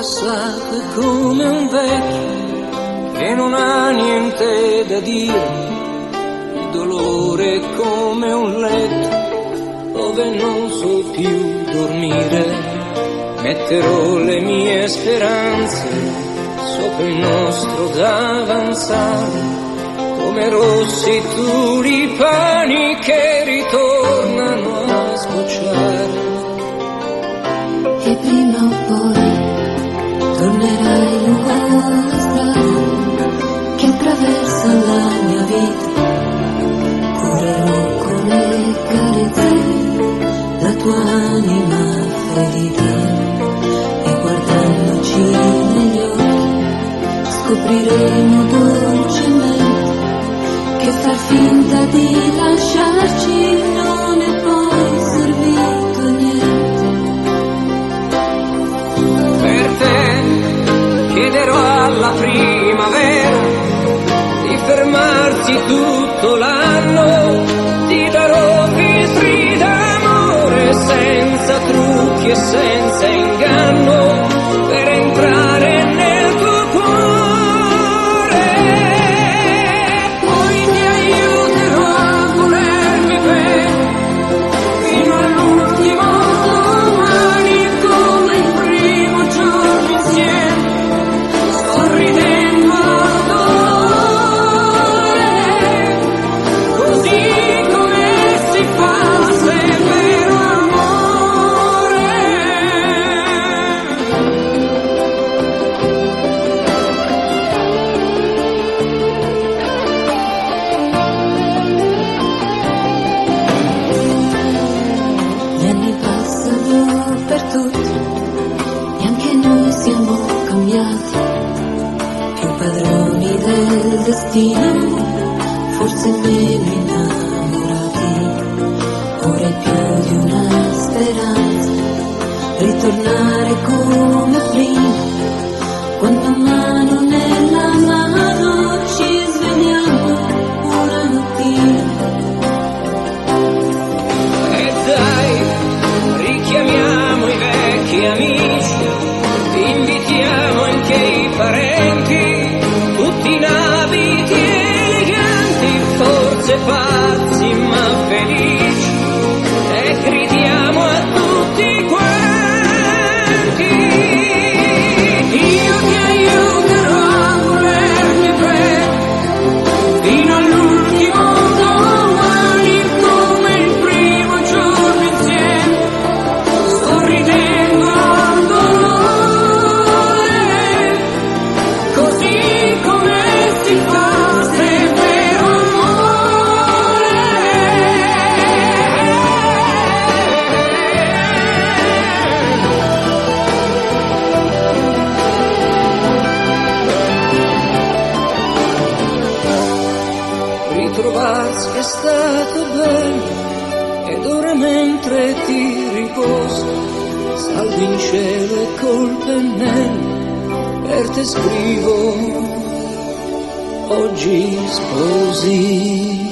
passato è come un vecchio che non ha niente da dire. Il dolore è come un letto dove non so più dormire. Metterò le mie speranze sopra il nostro davanzale, come rossi tulipani che ritornano a sbocciare. E prima o poi tornerai lungo la strada che attraversa la mia vita. Curerò con le carezze la tua anima ferita. Guardandoci negli occhi scopriremo dolcemente che far finta di lasciarci non è poi servito a niente. Per te chiederò alla primavera di fermarti tutto l'anno, ti darò visri d'amore senza trucchi e senza inganno, per entrare nel tuo cuore. Poi ti aiuterò a volermi bene fino all'ultimo domani, come il primo giorno insieme, sorridendo al dolore, così come si fa se è vero amore. Gli anni passano per tutti e anche noi siamo cambiati, più padroni del destino, forse meno innamorati. Ora è più di una speranza ritornare come prima, quando mano nella mano ci svegliamo una mattina. E dai, richiamiamo i vecchi amici, invitiamo anche i parenti, tutti in abiti eleganti, forse pazzi ma felici, e gridiamo a tutti quanti: io ti aiuterò a volermi bene fino all'ultimo domani, come il primo giorno insieme, sorridendo al dolore, così come si fa se è vero amore. Ritrovarsi è stato bello, ed ora mentre ti riposi salgo in cielo e col pennello per te scrivo: oggi sposi.